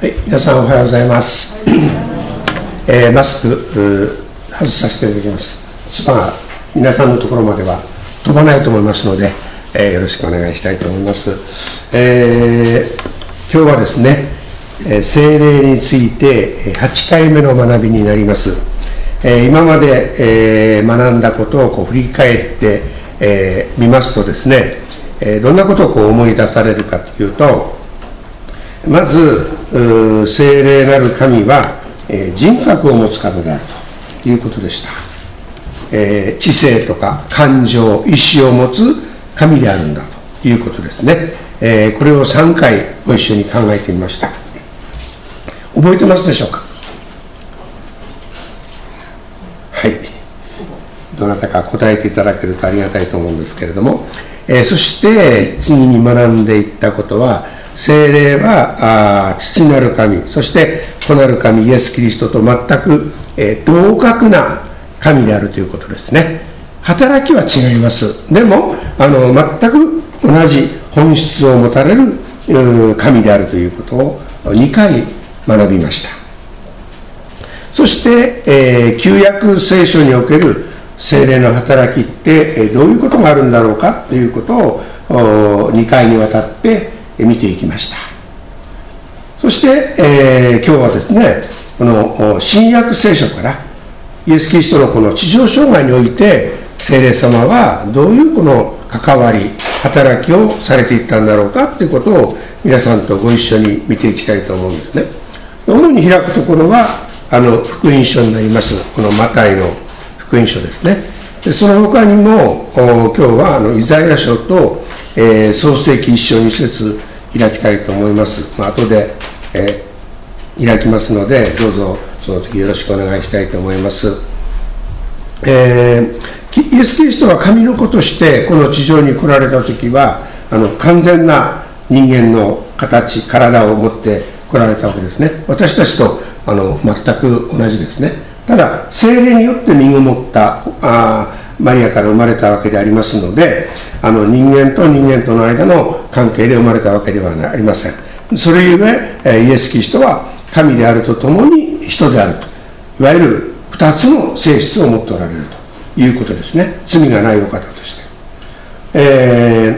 はい、皆さんおはようございます。マスク外させていただきます。唾が皆さんのところまでは飛ばないと思いますので、よろしくお願いしたいと思います。今日はですね、聖霊について8回目の学びになります。今まで、学んだことを振り返ってみますとですね、どんなことを思い出されるかというと、まず聖霊なる神は、人格を持つ方であるということでした。知性とか感情、意志を持つ神であるんだということですね。これを3回ご一緒に考えてみました。覚えてますでしょうか？はい、どなたか答えていただけるとありがたいと思うんですけれども、そして次に学んでいったことは、聖霊は父なる神、そして子なる神イエス・キリストと全く、同格な神であるということですね。働きは違います。でも全く同じ本質を持たれる神であるということを2回学びました。そして、旧約聖書における聖霊の働きってどういうことがあるんだろうかということを2回にわたって見ていきました。そして、今日はですね、この新約聖書からイエス・キリストのこの地上生涯において聖霊様はどういうこの関わり働きをされていったんだろうかということを皆さんとご一緒に見ていきたいと思うんですね。主に開くところは福音書になります。このマタイの福音書ですね。でその他にも今日はイザヤ書と創世記1章2節開きたいと思います。後で、開きますので、どうぞその時よろしくお願いしたいと思います。イエス・キリストは神の子としてこの地上に来られた時は完全な人間の形、体を持って来られたわけですね。私たちと全く同じですね。ただ聖霊によって身ごもったマリアから生まれたわけでありますので、人間と人間との間の関係で生まれたわけではありません。それゆえイエス・キリストは神であるとともに人であると、いわゆる2つの性質を持っておられるということですね。罪がないお方として、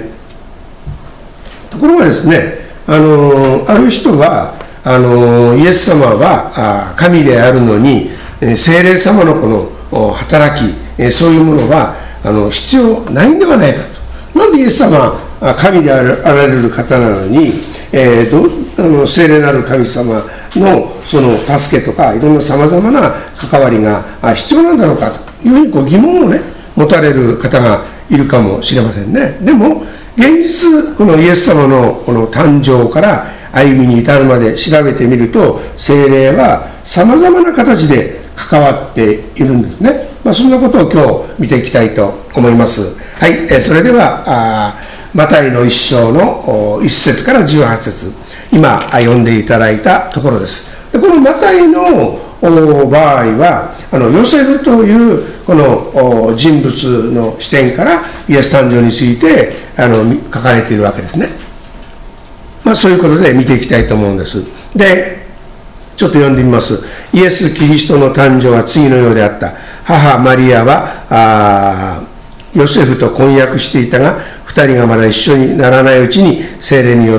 ところがですね、ある人はイエス様は神であるのに聖霊様のこの働き、そういうものは必要ないんではないかと。なんでイエス様は神であられる方なのに、聖霊なる神様のその助けとかいろんなさまざまな関わりが必要なんだろうかというふうに疑問をね持たれる方がいるかもしれませんね。でも現実このイエス様のこの誕生から歩みに至るまで調べてみると、聖霊はさまざまな形で関わっているんですね。そんなことを今日見ていきたいと思います。はい、それではマタイの1章の1節から18節、今読んでいただいたところです。でこのマタイの場合はヨセフというこの人物の視点からイエス誕生について書かれているわけですね。そういうことで見ていきたいと思うんです。でちょっと読んでみます。イエス・キリストの誕生は次のようであった。母マリアはヨセフと婚約していたが、2人がまだ一緒にならないうちに聖霊によって、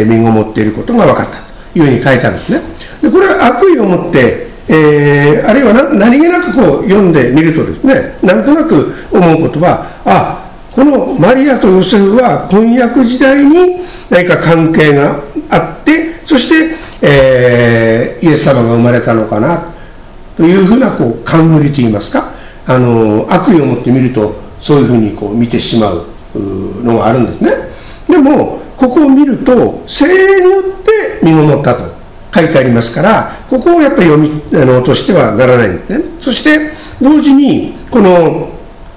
身ごもっていることが分かったというふうに書いてあるんですね。でこれは悪意を持って、あるいは何気なくこう読んでみるとですね、なんとなく思うことは、このマリアとヨセフは婚約時代に何か関係があって、そして、イエス様が生まれたのかなというふうな冠といいますか、悪意を持って見るとそういうふうに見てしまうのがあるんですね。でもここを見ると聖霊によって身ごもったと書いてありますから、ここをやっぱり読み落としてはならないんですね。そして同時にこの、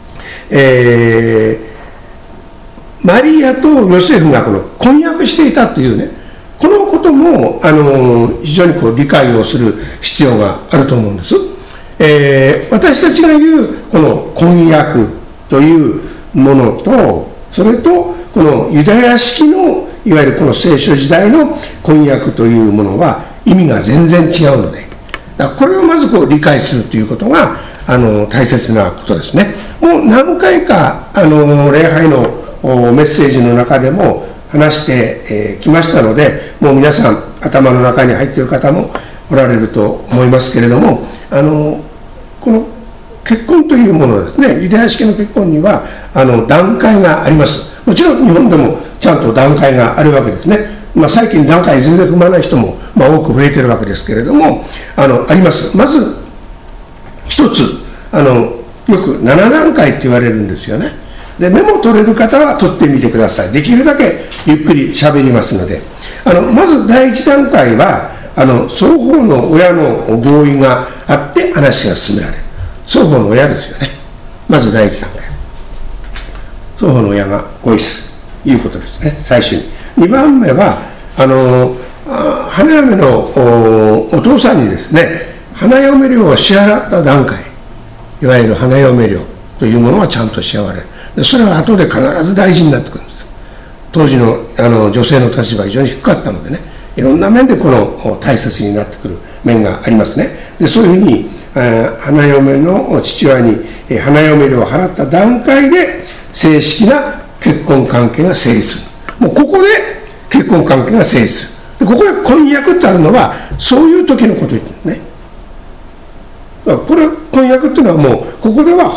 マリアとヨセフが婚約していたというね、このことも非常に理解をする必要があると思うんです。私たちが言うこの婚約というものと、それとこのユダヤ式のいわゆるこの聖書時代の婚約というものは意味が全然違うので、これをまず理解するということが大切なことですね。もう何回か礼拝のメッセージの中でも話してきましたので、もう皆さん頭の中に入っている方もおられると思いますけれども、この結婚というものですね、ユダヤ式の結婚には段階があります。もちろん日本でもちゃんと段階があるわけですね。最近段階全然踏まない人も多く増えているわけですけれども、あります。まず一つよく7段階って言われるんですよね。で、メモ取れる方は取ってみてください。できるだけゆっくり喋りますので、まず第一段階は双方の親の合意があって話が進められる。双方の親ですよね。まず第一段階、双方の親が合意するということですね、最初に。2番目は花嫁のお父さんにですね、花嫁料を支払った段階、いわゆる花嫁料というものはちゃんと支払われる。でそれは後で必ず大事になってくるんです。当時の女性の立場は非常に低かったのでね、いろんな面で大切になってくる面がありますね。でそういうふうに花嫁の父親に花嫁料を払った段階で正式な結婚関係が成立する。もうここで結婚関係が成立する。でここで婚約ってあるのはそういう時のことを言ってるんですね。これ婚約っていうのはもうここでは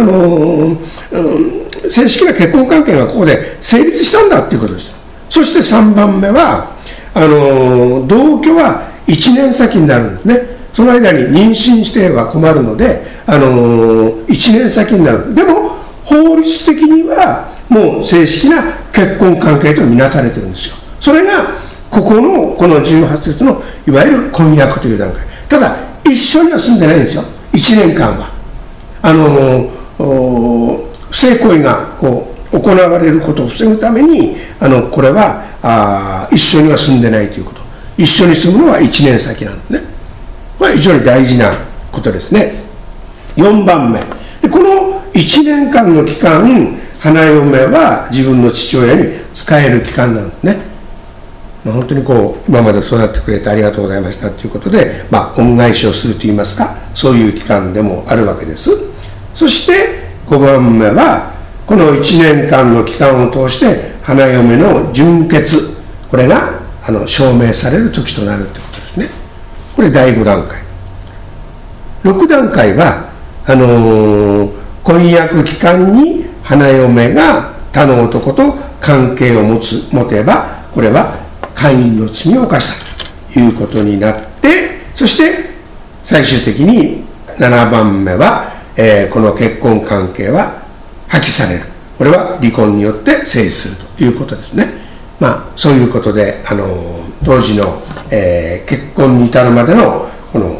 正式な結婚関係がここで成立したんだっていうことです。そして3番目は同居は1年先になるんですね。その間に妊娠しては困るので1年先になる。でも法律的にはもう正式な結婚関係とみなされてるんですよ。それがこの18節のいわゆる婚約という段階。ただ一緒には住んでないんですよ、1年間は。不正行為が行われることを防ぐためにこれは一緒には住んでないということ。一緒に住むのは1年先なんですね。これは非常に大事なことですね。4番目で、この1年間の期間、花嫁は自分の父親に仕える期間なんですね。本当に今まで育ってくれてありがとうございましたということで、恩返しをするといいますか、そういう期間でもあるわけです。そして5番目はこの1年間の期間を通して花嫁の純潔、これが証明される時となるということですね。これ第5段階。6段階は婚約期間に花嫁が他の男と関係を持てば、これは姦淫の罪を犯したということになって、そして最終的に7番目は、この結婚関係は破棄される。これは離婚によって成立するということですね。そういうことで当時の、結婚に至るまでのこの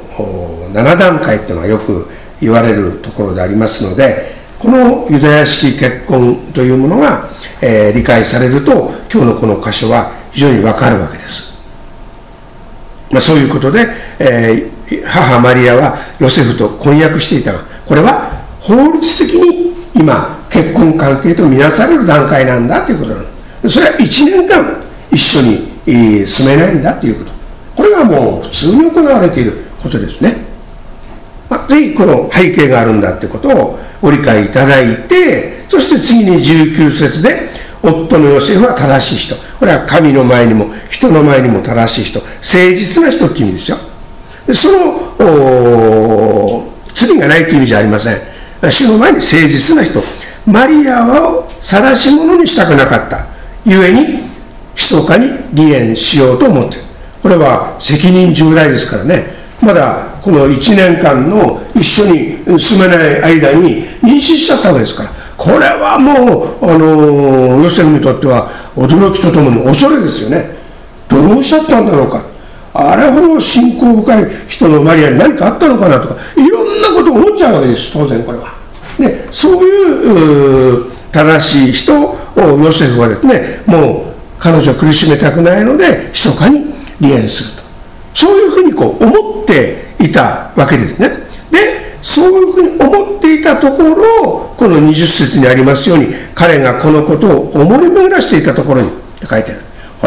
7段階というのはよく言われるところでありますので、このユダヤ式結婚というものが、理解されると今日のこの箇所は非常にわかるわけです。そういうことで、母マリアはヨセフと婚約していたが、これは法律的に今結婚関係とみなされる段階なんだということなんです。それは1年間一緒に住めないんだということ。これがもう普通に行われていることですね。ぜひこの背景があるんだということをご理解いただいて、そして次に19節で夫のヨセフは正しい人。これは神の前にも人の前にも正しい人、誠実な人っていう意味ですよ。でその罪がないという意味じゃありません。主の前に誠実な人。マリアを晒し者にしたくなかったゆえに密かに離縁しようと思っている。これは責任重大ですからね。まだこの1年間の一緒に住めない間に妊娠しちゃったわけですから、これはもうヨセフにとっては驚きとともに恐れですよね。どうしちゃったんだろうか、あれほど信仰深い人のマリアに何かあったのかなとか、いろんなことを思っちゃうわけです。当然これはで、そういう正しい人をヨセフはですね、もう彼女を苦しめたくないので密かに離縁すると、そういうふうに思っていたわけですね。でそういうふうに思っていたところ、この20節にありますように、彼がこのことを思い巡らしていたところに書いてある。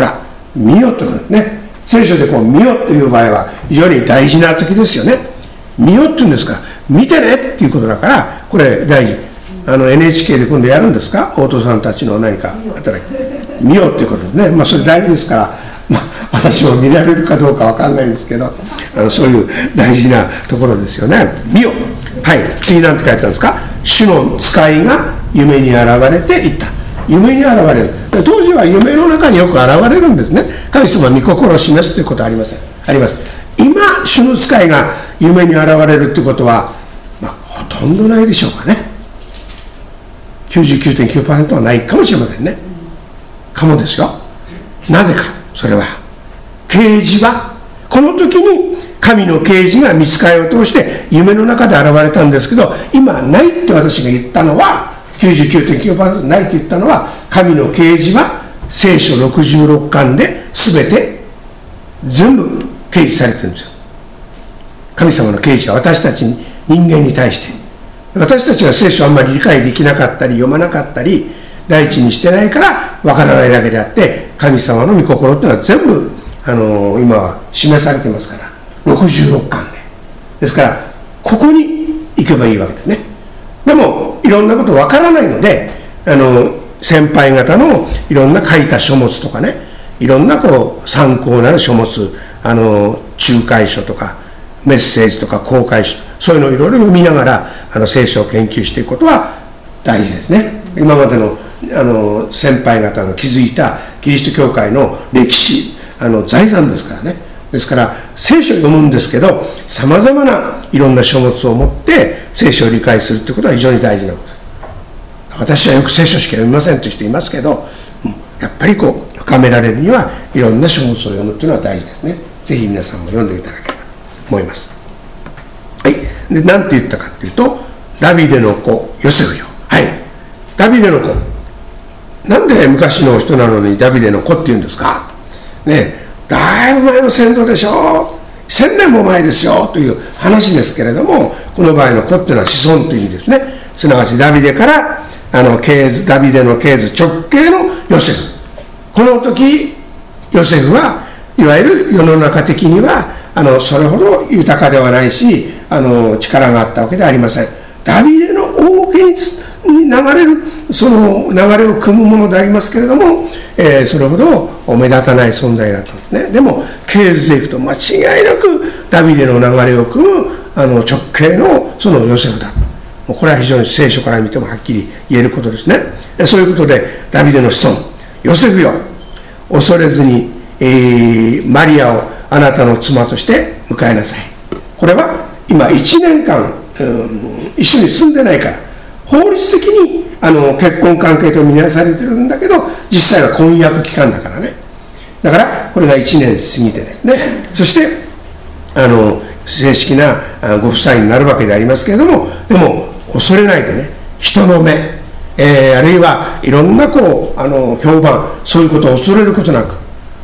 見よということですね。聖書で見よという場合は非常に大事な時ですよね。見よっていうんですから、見てねっていうことだから、これ大事。NHK で今度やるんですか、大戸さんたちの何か働き、見よっていうことですね。それ大事ですから、私も見られるかどうかわかんないんですけど、そういう大事なところですよね。見よ。はい、次なんて書いてあるんですか。主の使いが夢に現れていった。夢に現れる。当時は夢の中によく現れるんですね。神様御心を示すということはありません。あります。今、主の使いが夢に現れるということは、ほとんどないでしょうかね。99.9% はないかもしれませんね。かもですよ。なぜか。それは啓示はこの時に神の啓示が御使いを通して夢の中で現れたんですけど、今ないって私が言ったのは 99.9% ないと言ったのは、神の啓示は聖書66巻で全て全部啓示されてるんですよ。神様の啓示は私たち人間に対して、私たちが聖書をあんまり理解できなかったり読まなかったり第一にしてないからわからないだけであって、神様の御心っていうのは全部今は示されていますから66巻で。ですからここに行けばいいわけですね。でもいろんなことわからないので、先輩方のいろんな書いた書物とかね、いろんな参考になる書物、仲介書とかメッセージとか公開書、そういうのをいろいろ読みながら聖書を研究していくことは大事ですね。今までの先輩方が築いたキリスト教会の歴史、財産ですからね。ですから聖書を読むんですけど、さまざまないろんな書物を持って聖書を理解するということは非常に大事なことです。私はよく聖書しか読みませんという人いますけど、やっぱり深められるにはいろんな書物を読むというのは大事ですね。ぜひ皆さんも読んでいただければと思います。はい。で、何て言ったかというと、ダビデの子ヨセフよ。はい。ダビデの子。なんで昔の人なのにダビデの子って言うんですかね。だいぶ前の先祖でしょ、1000年も前ですよという話ですけれども、この場合の子っていうのは子孫という意味ですね。すなわちダビデからダビデの系図直系のヨセフ。この時ヨセフはいわゆる世の中的にはそれほど豊かではないし力があったわけではありません。ダビデの王家に流れるその流れを組むものでありますけれども、それほど目立たない存在だったんですね。でも系図でいくと間違いなくダビデの流れを組む直系のそのヨセフだ。これは非常に聖書から見てもはっきり言えることですね。そういうことでダビデの子孫ヨセフよ、恐れずに、マリアをあなたの妻として迎えなさい。これは今1年間、一緒に住んでないから法律的に結婚関係と見なされてるんだけど、実際は婚約期間だからね。だからこれが1年過ぎてですね、そして正式なご夫妻になるわけでありますけれども、でも恐れないでね、人の目、あるいはいろんな評判、そういうことを恐れることなく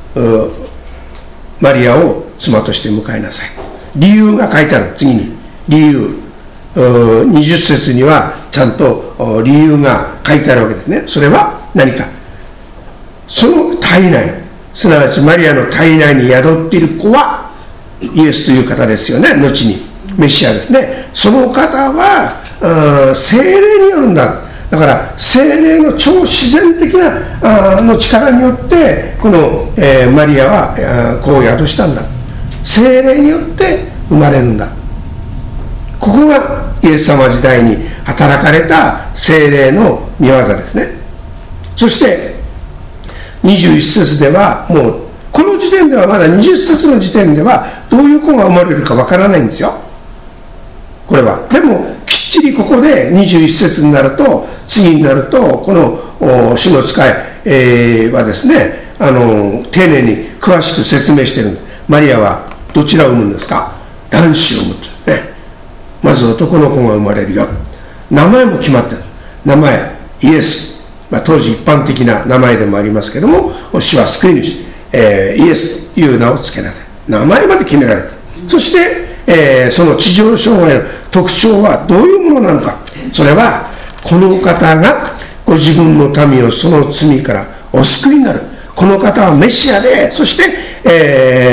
マリアを妻として迎えなさい。理由が書いてある。次に理由、20節にはちゃんと理由が書いてあるわけですね。それは何か、その体内、すなわちマリアの体内に宿っている子はイエスという方ですよね。後にメシアですね。その方は聖霊によるんだ。だから聖霊の超自然的なの力によってこの、マリアは子を宿したんだ。聖霊によって生まれるんだ。ここがイエス様時代に働かれた聖霊の御業ですね。そして21節ではもうこの時点ではまだ20節の時点ではどういう子が生まれるかわからないんですよ、これは。でもきっちりここで21節になると、次になるとこの主の使い、はですね丁寧に詳しく説明しているんです。マリアはどちらを産むんですか？男子を産むんですね。まず男の子が生まれるよ。名前も決まってる。名前イエス、当時一般的な名前でもありますけども、主は救い主、イエスという名を付けなさい。名前まで決められている。そして、その地上障害の特徴はどういうものなのか。それはこの方がご自分の民をその罪からお救いになる。 この方はメシアで、そして、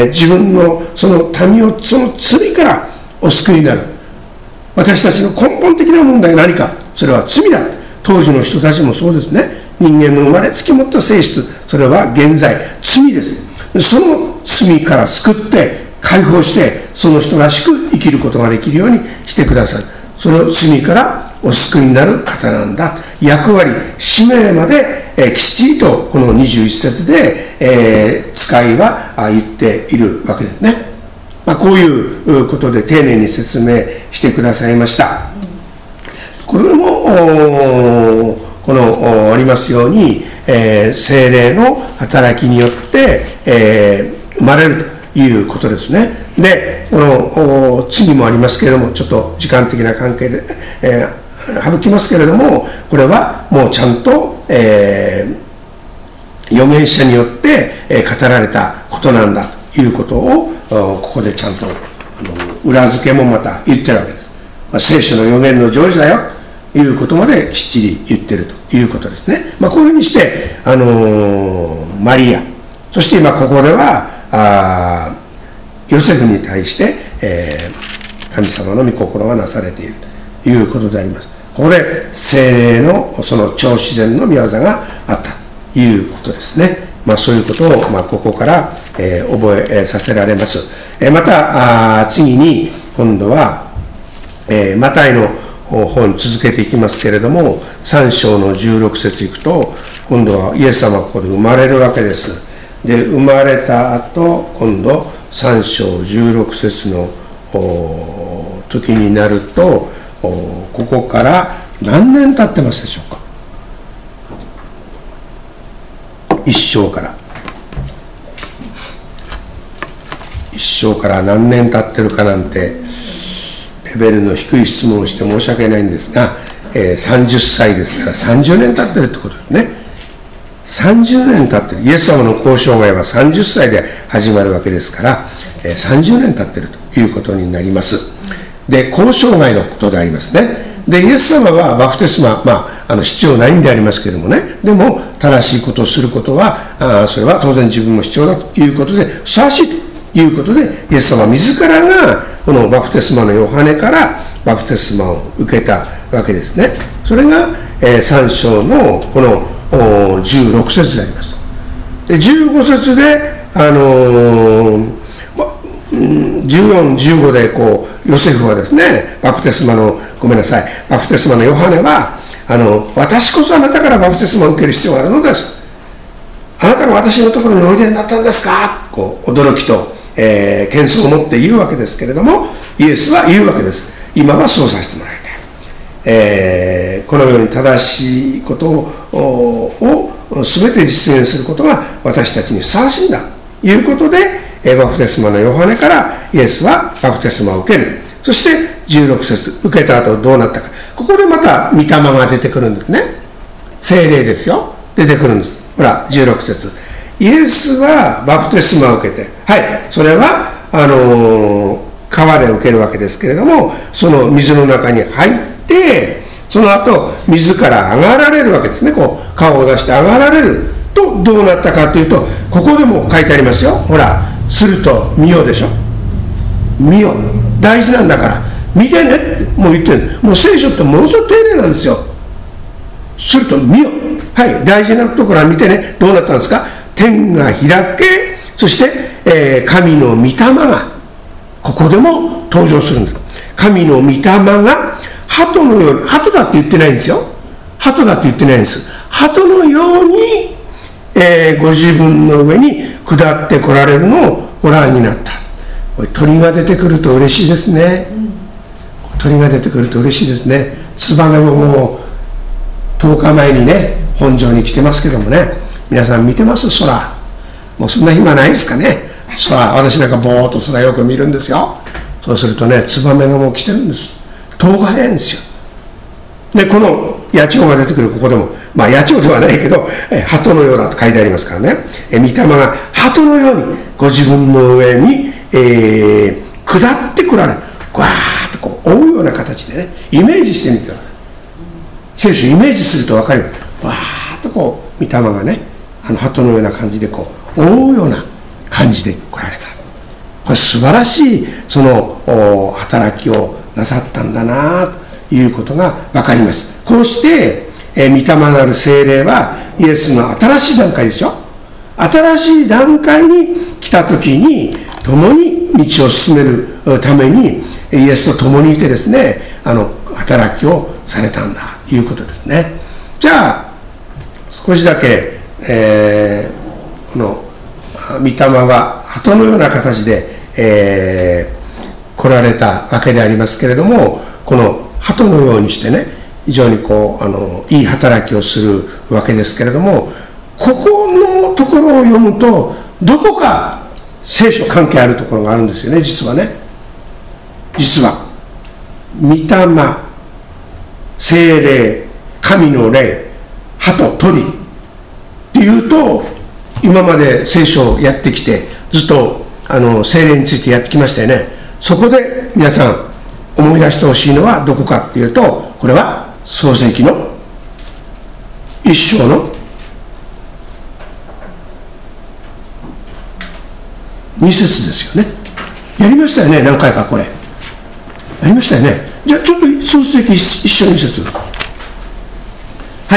自分のその民をその罪からお救いになる。私たちの根本的な問題は何か、それは罪だ。当時の人たちもそうですね。人間の生まれつき持った性質、それは現在罪です。その罪から救って解放して、その人らしく生きることができるようにしてくださる。その罪からお救いになる方なんだ。役割、使命まで、きっちりとこの21節で、使いは言っているわけですね。こういうことで丁寧に説明してくださいました。これもありますように、聖霊の働きによって、生まれるということですね。で、この次もありますけれども、ちょっと時間的な関係で、省きますけれども、これはもうちゃんと、預言者によって、語られたことなんだということをここでちゃんと裏付けもまた言ってるわけです。聖書の預言の成就だよということまできっちり言ってるということですね。こういうふうにして、マリア、そして今ここではヨセフに対して、神様の御心がなされているということであります。ここで聖霊のその超自然の御業があったということですね。そういうことを、ここから、覚えさせられます。また次に今度は、マタイの本続けていきますけれども、3章の16節いくと、今度はイエス様がここで生まれるわけです。で、生まれた後、今度3章16節の時になると、ここから何年経ってますでしょうか。一章から何年経ってるかなんてレベルの低い質問をして申し訳ないんですが、30歳ですから30年経ってるってことですね。30年経ってる。イエス様の交渉外は30歳で始まるわけですから、30年経ってるということになります。で、交渉外のことでありますね。で、イエス様はバプテスマ、必要ないんでありますけれどもね、でも正しいことをすることは、それは当然自分も必要だということで、ふさわしいということで、イエス様自らがこのバプテスマのヨハネからバプテスマを受けたわけですね。それが、3章のこの16節であります。で、15節で、14、15でヨセフはですね、バプテスマのヨハネは、私こそあなたからバプテスマを受ける必要があるのです。あなたが私のところにおいでになったんですか、驚きと、謙遜を持って言うわけですけれども、イエスは言うわけです。今はそうさせてもらいたい。このように正しいことを全て実現することが私たちにふさわしいんだということで、バプテスマのヨハネからイエスはバプテスマを受ける。そして16節受けた後どうなったか。ここでまた御霊が出てくるんですね。聖霊ですよ。出てくるんです。ほら、16節イエスはバプテスマを受けて、それは川で受けるわけですけれども、その水の中に入って、その後水から上がられるわけですね。顔を出して上がられるとどうなったかというと、ここでも書いてありますよ。ほら、すると見よでしょ。見よ、大事なんだから見てねってもう言ってる。もう聖書ってものすごく丁寧なんですよ。すると見よ、大事なところは見てね。どうなったんですか。天が開け、そして、神の御霊がここでも登場するんです。神の御霊が鳩のように、鳩だって言ってないんですよ。鳩だって言ってないんです。鳩のように、ご自分の上に下ってこられるのをご覧になった。鳥が出てくると嬉しいですね。鳥が出てくると嬉しいですね。ツバメももう10日前にね、本庄に来てますけどもね、皆さん見てます？空。もうそんな暇ないですかね。空、私なんかぼーっと空よく見るんですよ。そうするとね、ツバメがもう来てるんです。遠が早いんですよ。で、この野鳥が出てくるここでも、野鳥ではないけど、鳩のようだと書いてありますからね。御霊が鳩のようにご自分の上に、下ってくられる。わーっと覆うような形でね、イメージしてみてください。聖書イメージすると分かるよ。わーっと御霊がね、 鳩のような感じで覆うような感じで来られた。これ素晴らしいその働きをなさったんだなということが分かります。こうして御霊なる聖霊はイエスの新しい段階でしょ。新しい段階に来た時に共に道を進めるためにイエスと共にいてですね、働きをされたんだということですね。じゃあ少しだけ、この御霊は鳩のような形で、来られたわけでありますけれども、この鳩のようにしてね、非常にいい働きをするわけですけれども、ここのところを読むとどこか聖書関係あるところがあるんですよね。実は御霊、聖霊、神の霊、鳩、鳥っていうと、今まで聖書をやってきてずっと聖霊についてやってきましたよね。そこで皆さん思い出してほしいのはどこかっていうと、これは創世記の1章の2節ですよね。やりましたよね、何回かこれ。やりましたよね。じゃあちょっと創世記1章2節。はい。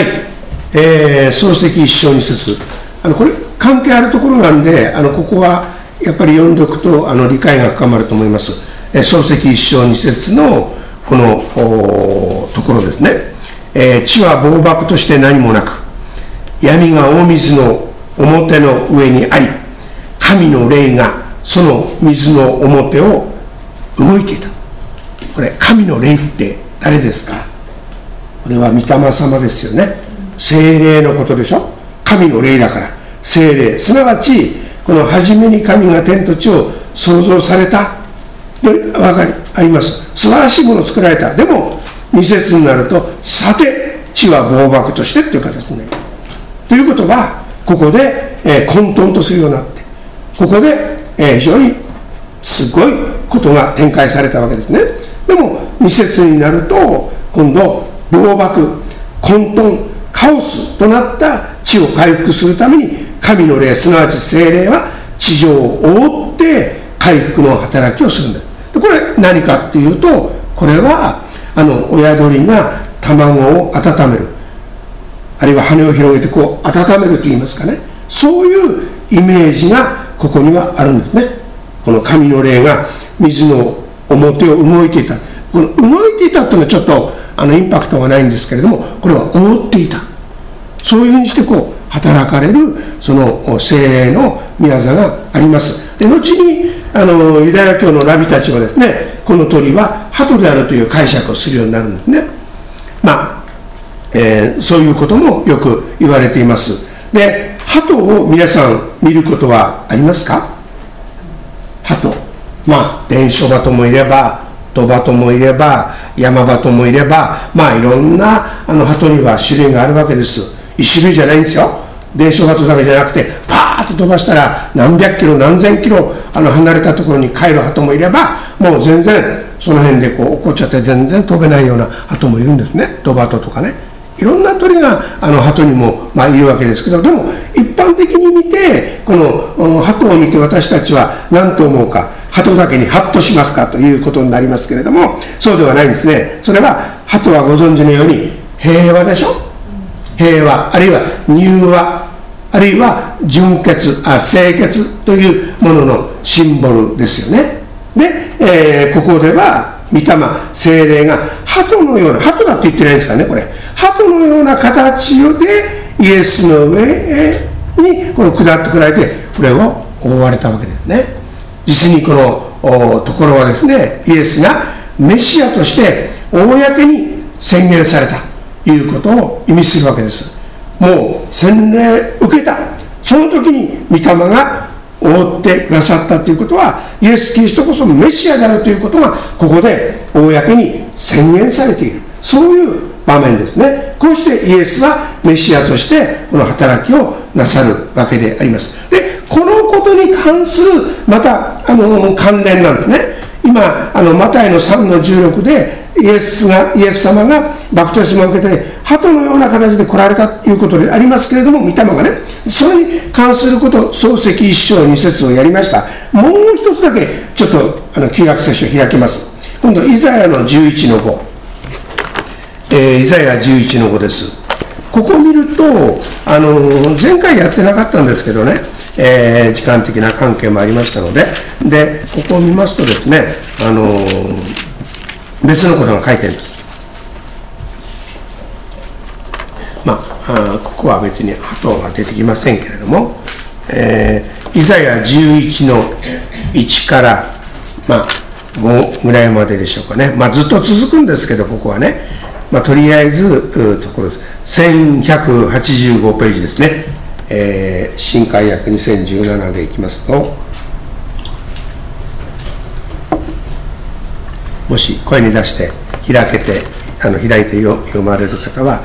創世記1章2節。これ関係あるところなんで、ここはやっぱり読んでおくと理解が深まると思います。創世記1章2節のこのところですね。地は暴漠として何もなく、闇が大水の表の上にあり、神の霊がその水の表を動いていた。これ神の霊って誰ですか？これは御霊様ですよね。聖霊のことでしょ。神の霊だから聖霊、すなわちこの初めに神が天と地を創造されたあります。素晴らしいものを作られた。でも2節になると、さて地は暴漠としてっていう形になるということは、ここで、混沌とするようになって、ここで、非常にすごいことが展開されたわけですね。でも2節になると、今度暴漠、混沌、カオスとなった地を回復するために、神の霊、すなわち聖霊は地上を覆って回復の働きをするんだ。これ何かっていうと、これは親鳥が卵を温める、あるいは羽を広げて温めるといいますかね、そういうイメージがここにはあるんですね。この神の霊が水の表を動いていた。この動いていたというのはちょっとインパクトがないんですけれども、これは覆っていた。そういうふうにして働かれるその聖霊の御業があります。で、後にユダヤ教のラビたちはですね、この鳥は鳩であるという解釈をするようになるんですね。そういうこともよく言われています。で、鳩を皆さん見ることはありますか？鳩、伝書鳩もいれば、ド鳩もいれば、山鳩もいれば、いろんな鳩には種類があるわけです。一種類じゃないんですよ。伝書鳩だけじゃなくて、パーッと飛ばしたら何百キロ何千キロ離れたところに帰る鳩もいれば、もう全然その辺で落っこっちゃって全然飛べないような鳩もいるんですね。ド鳩とかね、いろんな鳥が鳩にもいるわけですけど、でも一般的に見て、この鳩を見て私たちは何と思うか、鳩だけにハッとしますかということになりますけれども、そうではないんですね。それは鳩はご存知のように平和でしょ。平和、あるいは柔和、あるいは純潔、清潔というもののシンボルですよね。で、ここでは御霊、聖霊が鳩のような、鳩だって言ってないんですかね、これ。鳩のような形でイエスの上に下ってこられて、これを覆われたわけですね。実にこのところはですね、イエスがメシアとして公に宣言されたということを意味するわけです。もう洗礼受けた、その時に御霊が覆ってくださったということは、イエス・キリストこそメシアであるということがここで公に宣言されている、そういう場面ですね。こうしてイエスはメシアとしてこの働きをなさるわけであります。で、このことに関するまた関連なんですね。今マタイの3の16でイエス様がバプテスマを受けて鳩のような形で来られたということでありますけれども、御霊がね、それに関すること、創世記1章2節をやりました。もう一つだけちょっと旧約聖書を開きます。今度イザヤの11の5、イザヤ11の5です。ここを見ると前回やってなかったんですけどね、時間的な関係もありましたので、ここを見ますとですね、別のことが書いてあります。ここは別に鳩は出てきませんけれども、イザヤ11の1から5ぐらいまででしょうかね。ずっと続くんですけど、ここはね、とりあえずところです。1185ページですね。新海訳2017でいきますと、もし声に出して開いて読まれる方は、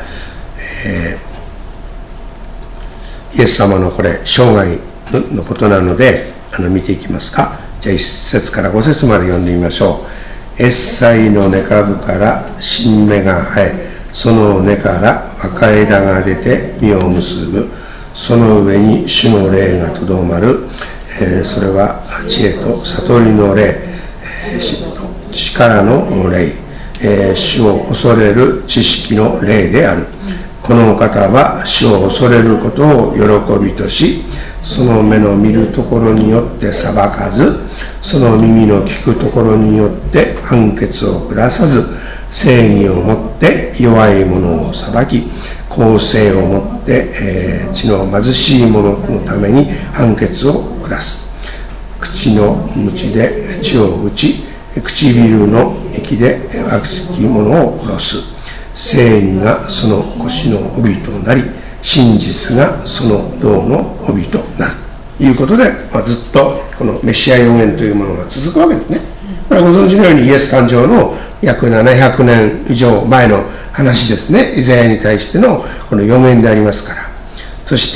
イエス様のこれ生涯のことなので見ていきますか。じゃあ1節から5節まで読んでみましょう。エッサイの根株から新芽が生え、その根から若枝が出て実を結ぶ。その上に主の霊がとどまる。それは知恵と悟りの霊、力の霊、主を恐れる知識の霊である。この方は主を恐れることを喜びとし、その目の見るところによって裁かず、その耳の聞くところによって判決を下さず、正義をもって弱い者を裁き、公正をもって、地の貧しい者のために判決を下す。口の鞭で血を打ち、唇の息で悪しき者を殺す。正義がその腰の帯となり、真実がその胴の帯となるということで、ずっとこのメシア予言というものが続くわけですね。これはご存知のようにイエス誕生の約700年以上前の話ですね。イザヤに対してのこの予言でありますから。そして、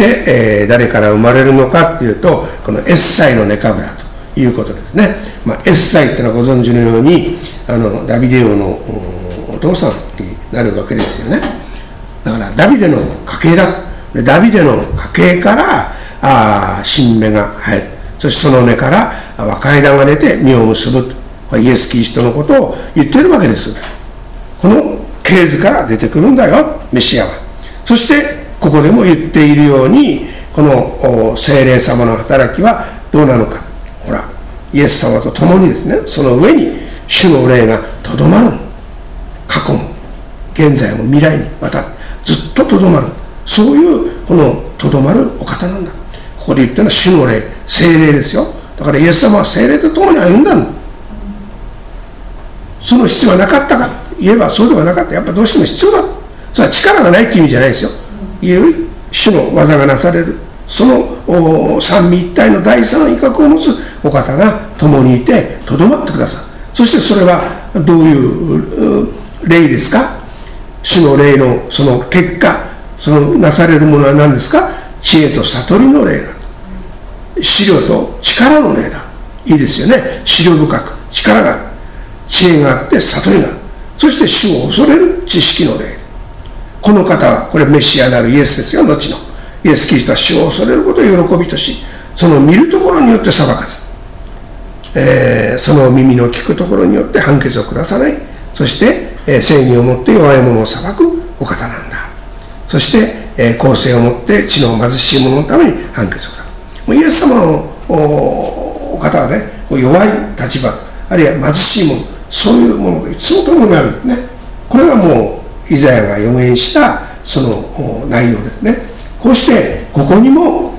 誰から生まれるのかっていうと、このエッサイの根株だということですね。エッサイっていうのはご存知のようにダビデ王のお父さんになるわけですよね。だからダビデの家系だ。ダビデの家系から新芽が生える。そしてその根から若枝が出て実を結ぶ。イエス・キリストのことを言っているわけです。この系図から出てくるんだよ、メシアは。そしてここでも言っているように、この聖霊様の働きはどうなのか。ほら、イエス様と共にですね、その上に主の霊がとどまる。過去も現在も未来にわたってずっととどまる。そういうこのとどまるお方なんだ。ここで言ってるのは主の霊、聖霊ですよ。だからイエス様は聖霊と共に歩んだんだ。その必要はなかったかと言えばそうではなかった。やっぱどうしても必要だ。それは力がないっていう意味じゃないですよ。いう主の技がなされる。その三位一体の第三威嚇を持つお方が共にいてとどまってくださる。そしてそれはどういう霊ですか。主の霊のその結果、そのなされるものは何ですか。知恵と悟りの霊だ。思慮と力の霊だ。いいですよね。思慮深く力がある。知恵があって悟りがある。そして主を恐れる知識の霊。この方はこれメシアなるイエスですよ。後のイエス・キリストは主を恐れることを喜びとし、その見るところによって裁かず、その耳の聞くところによって判決を下さない。そして、正義をもって弱い者を裁くお方なんだ。そして、公正をもって地の貧しい者のために判決を下す。イエス様の お方はね、弱い立場、あるいは貧しい者、そういうものがいつも共にあるんですね。これがもうイザヤが予言したその内容ですね。こうしてここにも、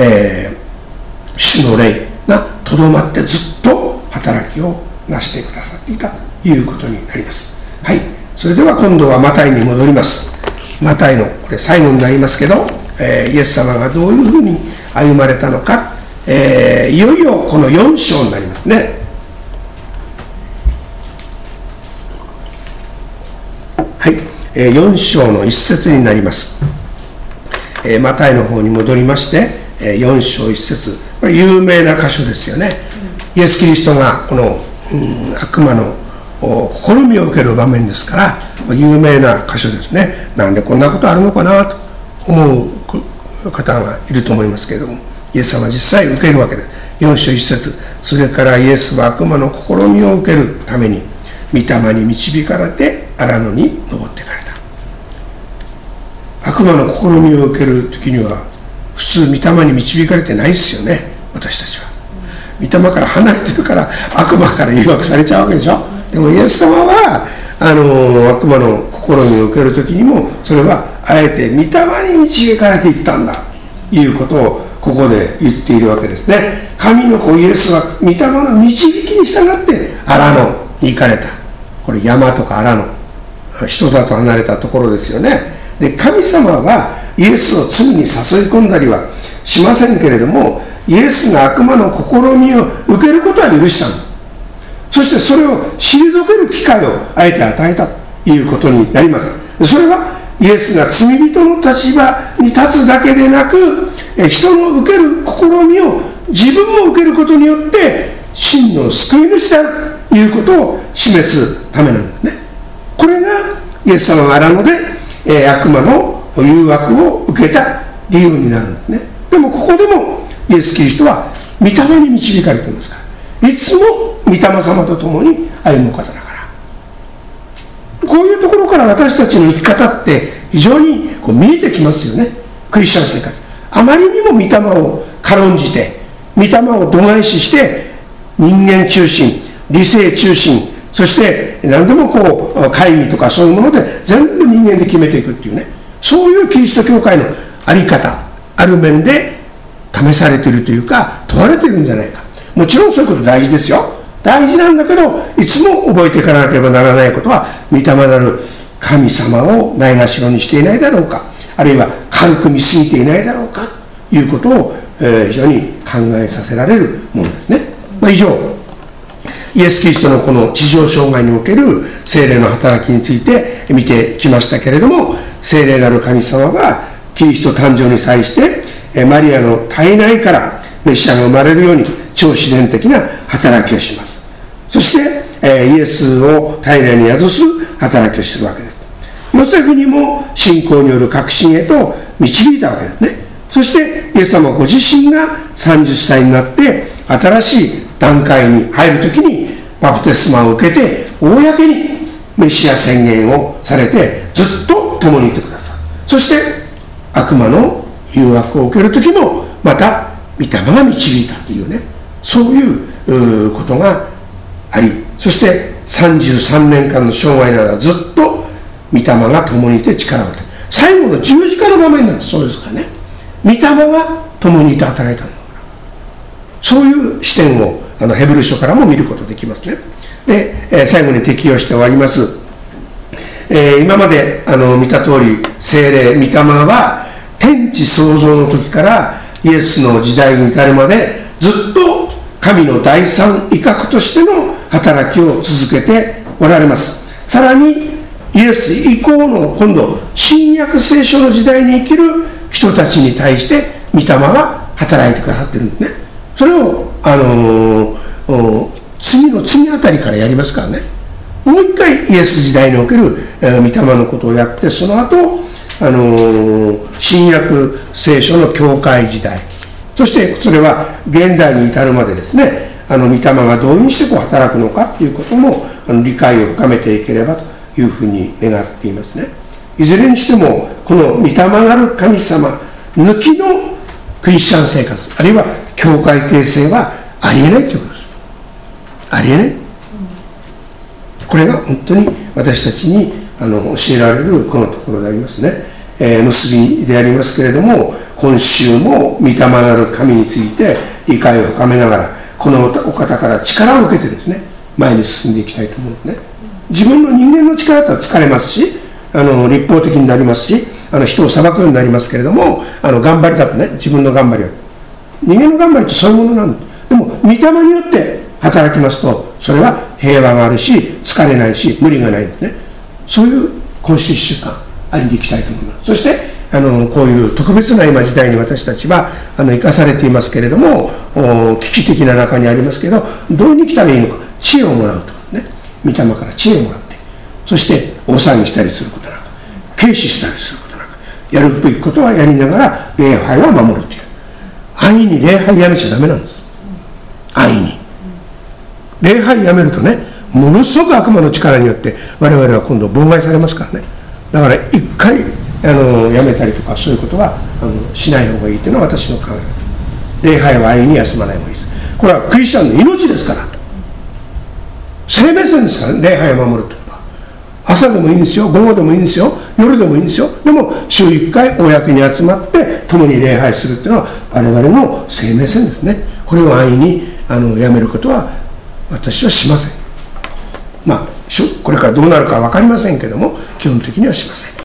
主の霊がとどまってずっと働きをなしてくださっていたということになります。はい。それでは今度はマタイに戻ります。マタイのこれ最後になりますけど、イエス様がどういうふうに歩まれたのか、いよいよこの4章になりますね。はい。4章の1節になります。マタイの方に戻りまして、4章1節、これ有名な箇所ですよね。イエス・キリストがこの、悪魔の試みを受ける場面ですから有名な箇所ですね。なんでこんなことあるのかなと思う方がいると思いますけれども、イエス様は実際受けるわけです。4章1節、それからイエスは悪魔の試みを受けるために御霊に導かれて荒野に登っていかれた。悪魔の試みを受ける時には普通御霊に導かれてないですよね。私たちは御霊から離れてるから悪魔から誘惑されちゃうわけでしょ。でもイエス様は悪魔の試みを受ける時にもそれはあえて御霊に導かれていったんだということをここで言っているわけですね。神の子イエスは御霊の導きに従って荒野に行かれた。これ山とか荒野、人だと離れたところですよね。で、神様はイエスを罪に誘い込んだりはしませんけれども、イエスが悪魔の試みを受けることは許したの。そしてそれを退ける機会をあえて与えたということになります。それはイエスが罪人の立場に立つだけでなく、人の受ける試みを自分も受けることによって真の救い主であるということを示すためなんですね。これがイエス様が荒野で悪魔の誘惑を受けた理由になるんですね。でもここでもイエス・キリストは御霊に導かれていますから、いつも御霊様と共に歩む方だから、こういうところから私たちの生き方って非常に見えてきますよね。クリスチャン生活、あまりにも御霊を軽んじて、御霊を度外視して人間中心、理性中心、そして何でも会議とかそういうもので全部人間で決めていくっていうね、そういうキリスト教会のあり方、ある面で試されているというか問われているんじゃないか。もちろんそういうこと大事ですよ。大事なんだけど、いつも覚えていかなければならないことは、御霊なる神様をないがしろにしていないだろうか、あるいは軽く見すぎていないだろうかということを、非常に考えさせられるものですね。以上、イエス・キリストのこの地上生涯における聖霊の働きについて見てきましたけれども、聖霊なる神様はキリスト誕生に際してマリアの体内からメシアが生まれるように超自然的な働きをします。そしてイエスを体内に宿す働きをするわけです。ヨセフにも信仰による確信へと導いたわけですね。そしてイエス様ご自身が30歳になって新しい段階に入るときにバプテスマを受けて公にメシア宣言をされてずっと共にいてください。そして悪魔の誘惑を受けるときもまた御霊が導いたというね、そういうことがあり、そして33年間の生涯ならずっと御霊が共にいて力を与え、最後の十字架の場面になってそうですからね、御霊が共にいて働いたんだから、そういう視点をヘブル書からも見ることできますね。で、最後に適用して終わります。今まで見た通り、聖霊御霊は天地創造の時からイエスの時代に至るまでずっと神の第三威嚇としての働きを続けておられます。さらにイエス以降の今度新約聖書の時代に生きる人たちに対して御霊は働いてくださってるんですね。それを次の次あたりからやりますからね。もう一回イエス時代における御霊のことをやって、その後新約聖書の教会時代、そしてそれは現代に至るまでですね、御霊がどういうふうにして働くのかということも理解を深めていければというふうに願っていますね。いずれにしてもこの御霊なる神様抜きのクリスチャン生活、あるいは教会形成はありえないということです。ありえない。これが本当に私たちに教えられるこのところでありますね。結びでありますけれども、今週も御霊なる神について理解を深めながら、このお方から力を受けてですね、前に進んでいきたいと思うんですね。自分の人間の力だったら疲れますし、立法的になりますし、人を裁くようになりますけれども、頑張りだとね、自分の頑張りは人間の頑張りってそういうものなんだ。でも御霊によって働きますと、それは平和があるし、疲れないし、無理がないんですね。そういう今週1週間歩んでいきたいと思います。そしてこういう特別な今時代に私たちは生かされていますけれども、危機的な中にありますけど、どうに生きたらいいのか、知恵をもらうとね、 御霊から知恵をもらって、そして大騒ぎしたりすることなく、軽視したりすることなく、やるべきことはやりながら礼拝は守るという。安易に礼拝やめちゃダメなんです。安易に礼拝やめるとね、ものすごく悪魔の力によって我々は今度妨害されますからね。だから一回やめたりとか、そういうことはしない方がいいというのは私の考え方。礼拝は安易に休まない方がいいです。これはクリスチャンの命ですから、生命線ですからね、礼拝を守るというのは。朝でもいいんですよ、午後でもいいんですよ、夜でもいいんですよ。でも週1回公に集まって共に礼拝するというのは我々の生命線ですね。これを安易にやめることは私はしません。まあこれからどうなるか分かりませんけども、基本的にはしません。